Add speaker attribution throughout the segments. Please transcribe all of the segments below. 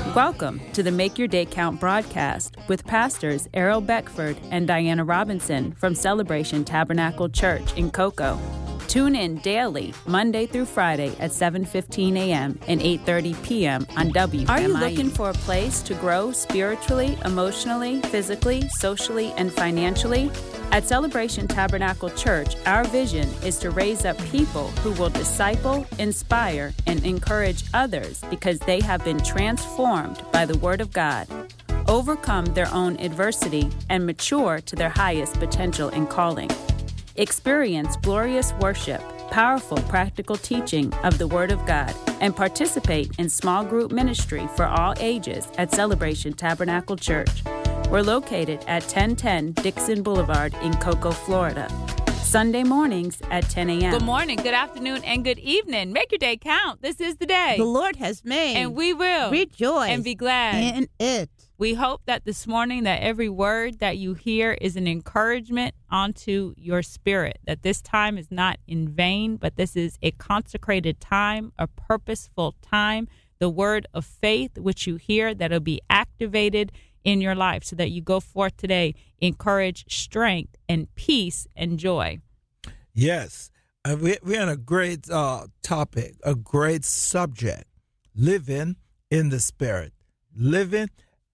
Speaker 1: Welcome to the Make Your Day Count broadcast with pastors Errol Beckford and Diana Robinson from Celebration Tabernacle Church in Cocoa. Tune in daily, Monday through Friday at 7:15 a.m. and 8:30 p.m. on WMIE. Are you looking for a place to grow spiritually, emotionally, physically, socially, and financially? At Celebration Tabernacle Church, our vision is to raise up people who will disciple, inspire, and encourage others because they have been transformed by the Word of God, overcome their own adversity, and mature to their highest potential and calling. Experience glorious worship, powerful practical teaching of the Word of God, and participate in small group ministry for all ages at Celebration Tabernacle Church. We're located at 1010 Dixon Boulevard in Cocoa, Florida. Sunday mornings at 10 a.m.
Speaker 2: Good morning, good afternoon, and good evening. Make your day count. This is the day
Speaker 3: the Lord has made.
Speaker 2: And we will
Speaker 3: rejoice
Speaker 2: and be glad
Speaker 3: in it.
Speaker 2: We hope that this morning that every word that you hear is an encouragement onto your spirit, that this time is not in vain, but this is a consecrated time, a purposeful time, the word of faith which you hear that'll be activated in your life so that you go forth today, encourage strength and peace and joy.
Speaker 4: Yes, we're on a great topic, a great subject, living in the Spirit, living.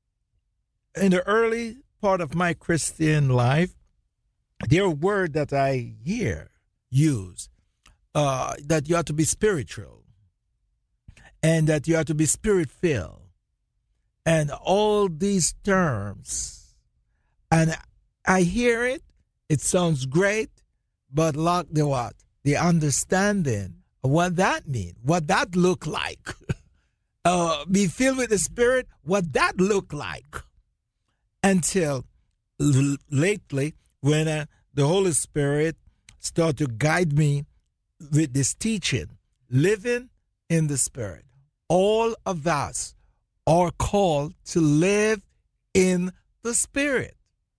Speaker 4: In the early part of my Christian life, there are words that I hear used, that you have to be spiritual and that you have to be spirit-filled and all these terms. And I hear it, it sounds great, but lack the what? The understanding of what that means, what that look like. Be filled with the Spirit, what that look like. Until lately, when the Holy Spirit started to guide me with this teaching, living in the Spirit. All of us are called to live in the Spirit.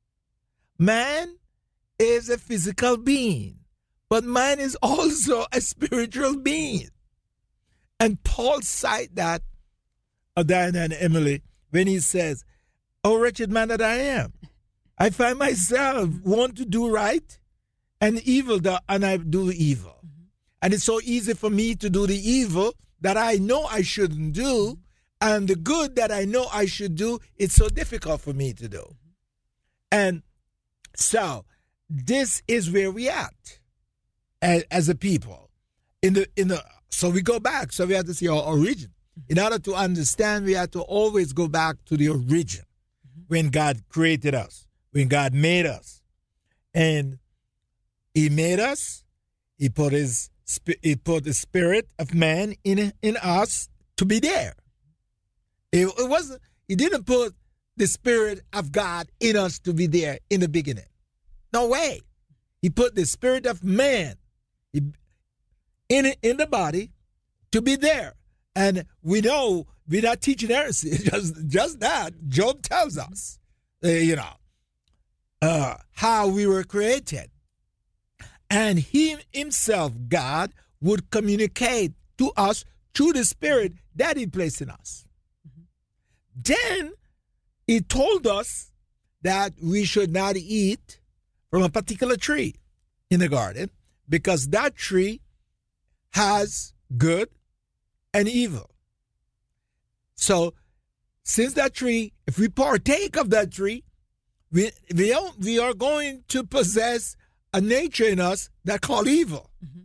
Speaker 4: Man is a physical being, but man is also a spiritual being. And Paul cited that, Diana and Emily, when he says, "Oh, wretched man that I am, I find myself want to do right and evil, and I do evil. And it's so easy for me to do the evil that I know I shouldn't do, and the good that I know I should do, it's so difficult for me to do." And so this is where we at as a people. So we go back. So we have to see our origin. In order to understand, we have to always go back to the origin. When God created us, when God made us, and He made us, He put the spirit of man in us to be there. It wasn't. He didn't put the spirit of God in us to be there in the beginning. No way. He put the spirit of man in the body to be there, and we know. We're not teaching heresy, just that. Job tells us, how we were created. And He Himself, God, would communicate to us through the Spirit that He placed in us. Then He told us that we should not eat from a particular tree in the garden because that tree has good and evil. So, since that tree, if we partake of that tree, we are going to possess a nature in us that called evil. Mm-hmm.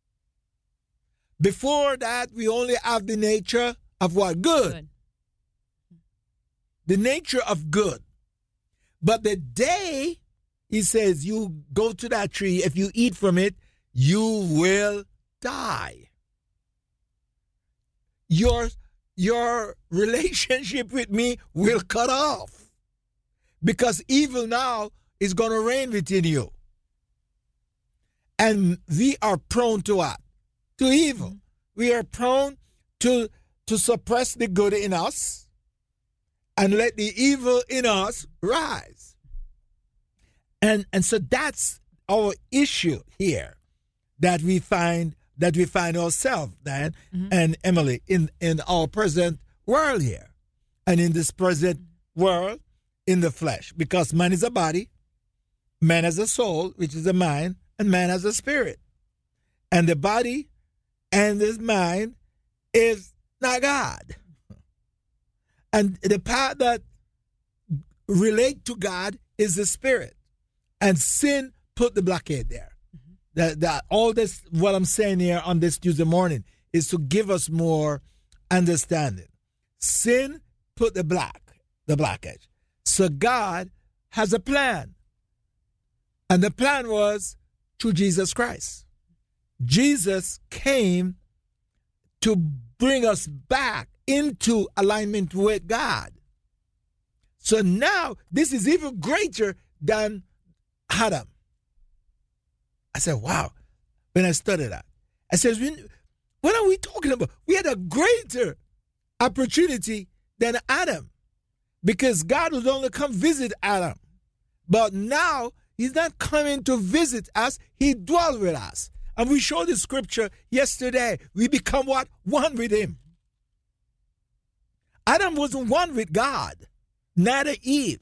Speaker 4: Before that, we only have the nature of what? Good. The nature of good. But the day He says you go to that tree, if you eat from it, you will die. Your relationship with me will cut off because evil now is going to reign within you. And we are prone to what? To evil. We are prone to suppress the good in us and let the evil in us rise. And so that's our issue here that we find ourselves, Dan and Emily, in our present world here. and in this present world in the flesh, because man is a body, man has a soul, which is a mind, and man has a spirit. And the body and this mind is not God. And the part that relate to God is the spirit. And sin put the blockade there. That all this, what I'm saying here on this Tuesday morning, is to give us more understanding. Sin put the blockage. So God has a plan. And the plan was through Jesus Christ. Jesus came to bring us back into alignment with God. So now this is even greater than Adam. I said, wow. When I studied that, I said, what are we talking about? We had a greater opportunity than Adam, because God would only come visit Adam. But now he's not coming to visit us. He dwells with us. And we showed the scripture yesterday. We become what? One with him. Adam wasn't one with God, neither Eve.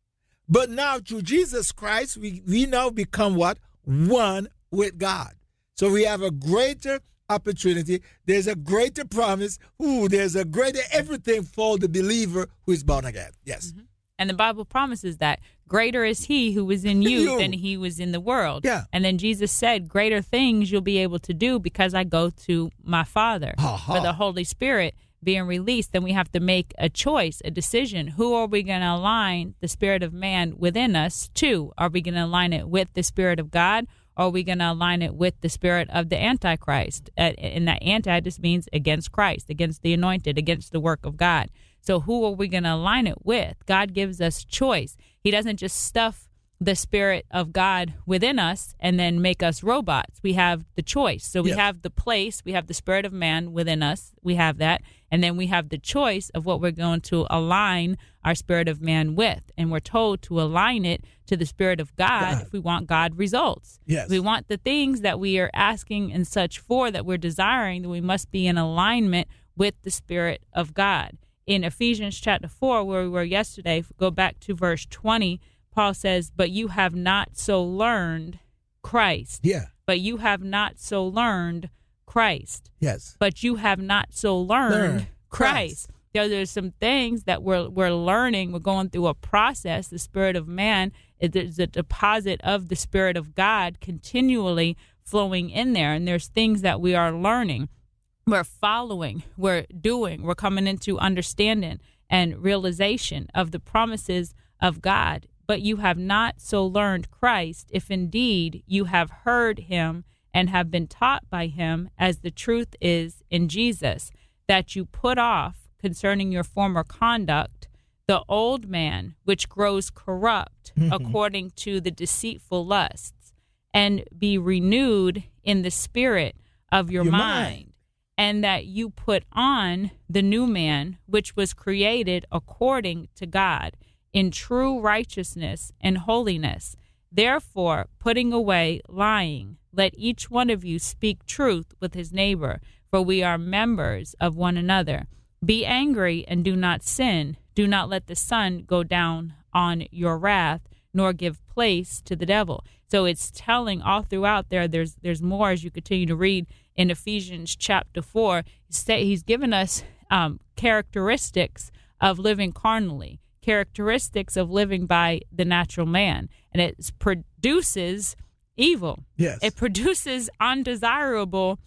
Speaker 4: But now through Jesus Christ, we now become what? One with God. So we have a greater opportunity. There's a greater promise. There's a greater everything for the believer who is born again. Yes.
Speaker 2: Mm-hmm. And the Bible promises that greater is he who was in you than he was in the world.
Speaker 4: Yeah.
Speaker 2: And then Jesus said, greater things you'll be able to do because I go to my Father. For the Holy Spirit being released, then we have to make a choice, a decision. Who are we going to align the spirit of man within us to? Are we going to align it with the Spirit of God? Or are we going to align it with the spirit of the Antichrist? And that anti just means against Christ, against the anointed, against the work of God. So who are we going to align it with? God gives us choice. He doesn't just stuff the Spirit of God within us and then make us robots. We have the choice. So we have the place, we have the Spirit of man within us. We have that. And then we have the choice of what we're going to align our spirit of man with. And we're told to align it to the Spirit of God if we want God results.
Speaker 4: Yes.
Speaker 2: If we want the things that we are asking and such for, that we're desiring, then we must be in alignment with the Spirit of God. In Ephesians chapter 4, where we were yesterday, go back to verse 20, Paul says, but you have not so learned Christ.
Speaker 4: Yeah.
Speaker 2: But you have not so learned Christ.
Speaker 4: Yes.
Speaker 2: But you have not so learned Christ. There's some things that we're learning. We're going through a process. The spirit of man is a deposit of the Spirit of God continually flowing in there. And there's things that we are learning. We're following, we're doing, we're coming into understanding and realization of the promises of God. But you have not so learned Christ, if indeed you have heard him and have been taught by him, as the truth is in Jesus, that you put off concerning your former conduct the old man, which grows corrupt according to the deceitful lusts, and be renewed in the spirit of your mind. And that you put on the new man, which was created according to God, in true righteousness and holiness. Therefore, putting away lying, let each one of you speak truth with his neighbor, for we are members of one another. Be angry and do not sin. Do not let the sun go down on your wrath, nor give place to the devil. So it's telling all throughout there, there's more as you continue to read in Ephesians chapter 4. He's given us characteristics of living carnally, characteristics of living by the natural man. And it produces evil.
Speaker 4: Yes.
Speaker 2: It produces undesirable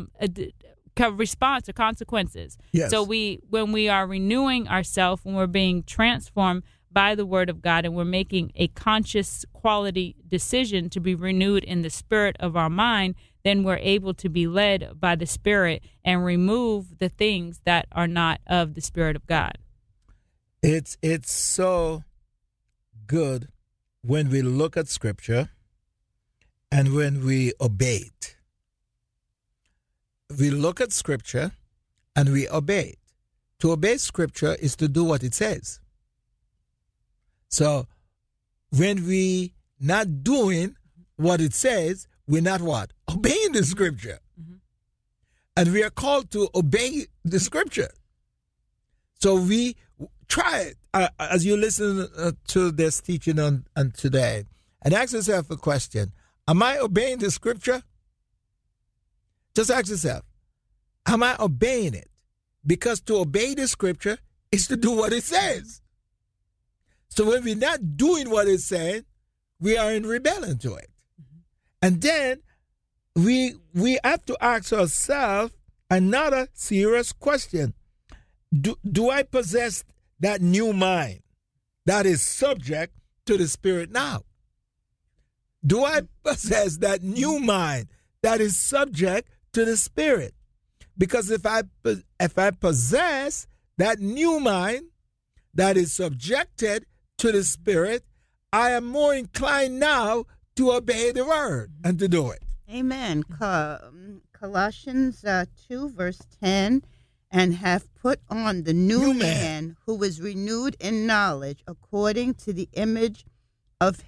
Speaker 2: response or consequences.
Speaker 4: Yes.
Speaker 2: So when we are renewing ourselves, when we're being transformed by the word of God, and we're making a conscious quality decision to be renewed in the spirit of our mind, then we're able to be led by the Spirit and remove the things that are not of the Spirit of God.
Speaker 4: It's so good when we look at Scripture and when we obey it. We look at Scripture and we obey it. To obey Scripture is to do what it says. So when we not doing what it says, we're not what? Obeying the Scripture. Mm-hmm. And we are called to obey the Scripture. So try it as you listen to this teaching on today, and ask yourself a question. Am I obeying the scripture? Just ask yourself, am I obeying it? Because to obey the scripture is to do what it says. So when we're not doing what it's saying, we are in rebellion to it. Mm-hmm. And then we have to ask ourselves another serious question. Do I possess that new mind that is subject to the Spirit now? Do I possess that new mind that is subject to the Spirit? Because if I possess that new mind that is subjected to the Spirit, I am more inclined now to obey the Word and to do it.
Speaker 3: Amen. Colossians 2, verse 10, and have put on the new man who is renewed in knowledge according to the image of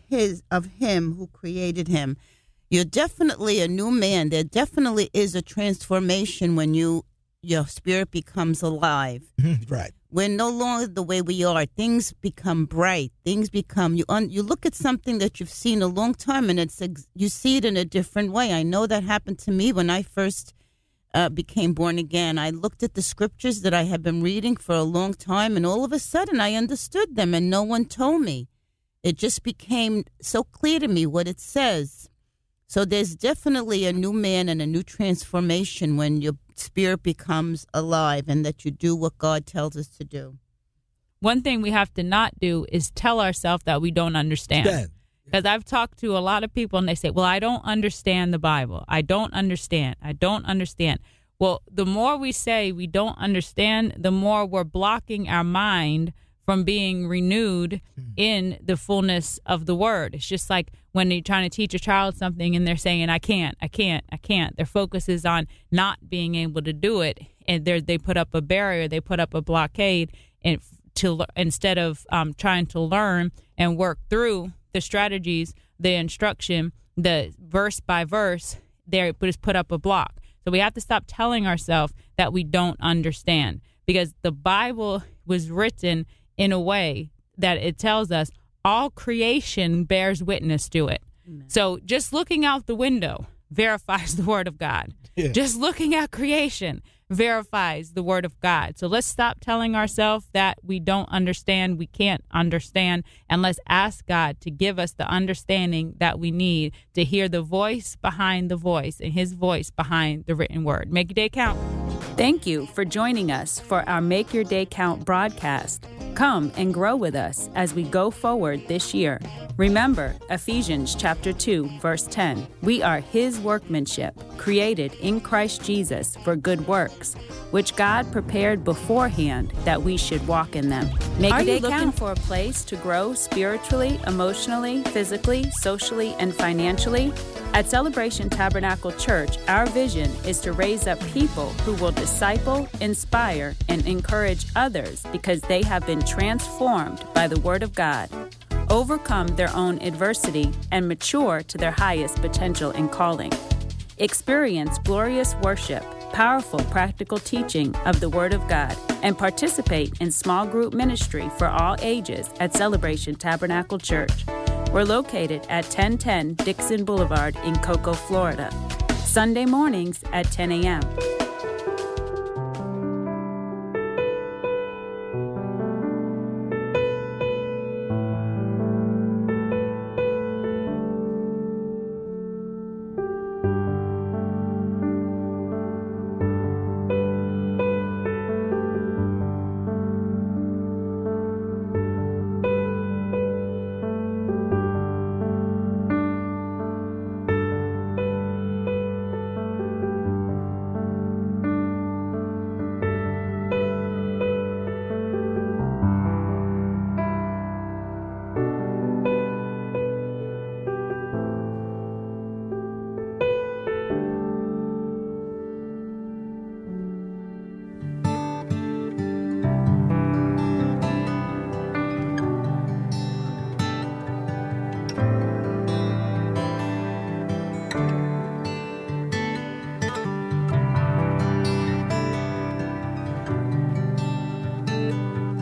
Speaker 3: him who created him. You're definitely a new man. There definitely is a transformation when your spirit becomes alive.
Speaker 4: Right.
Speaker 3: We're no longer the way we are. Things become bright. Things become, you look at something that you've seen a long time and you see it in a different way. I know that happened to me when I first became born again. I looked at the scriptures that I had been reading for a long time, and all of a sudden I understood them, and no one told me. It just became so clear to me what it says. So there's definitely a new man and a new transformation when your spirit becomes alive and that you do what God tells us to do.
Speaker 2: One thing we have to not do is tell ourselves that we don't understand. Because I've talked to a lot of people and they say, well, I don't understand the Bible. I don't understand. I don't understand. Well, the more we say we don't understand, the more we're blocking our mind from being renewed in the fullness of the word. It's just like when you're trying to teach a child something and they're saying, I can't. Their focus is on not being able to do it. And they put up a barrier, they put up a blockade, and instead of trying to learn and work through the strategies, the instruction, the verse by verse, they just put up a block. So we have to stop telling ourselves that we don't understand, because the Bible was written in a way that it tells us all creation bears witness to it. Amen. So just looking out the window verifies the word of God. Yeah. Just looking at creation verifies the word of God. So let's stop telling ourselves that we don't understand, we can't understand, and let's ask God to give us the understanding that we need to hear the voice behind the voice and his voice behind the written word. Make your day count.
Speaker 1: Thank you for joining us for our Make Your Day Count broadcast. Come and grow with us as we go forward this year. Remember Ephesians chapter 2, verse 10. We are his workmanship, created in Christ Jesus for good works, which God prepared beforehand that we should walk in them. Are you looking for a place to grow spiritually, emotionally, physically, socially, and financially? At Celebration Tabernacle Church, our vision is to raise up people who will disciple, inspire, and encourage others because they have been transformed by the Word of God, overcome their own adversity, and mature to their highest potential and calling. Experience glorious worship, powerful practical teaching of the Word of God, and participate in small group ministry for all ages at Celebration Tabernacle Church. We're located at 1010 Dixon Boulevard in Cocoa, Florida. Sunday mornings at 10 a.m.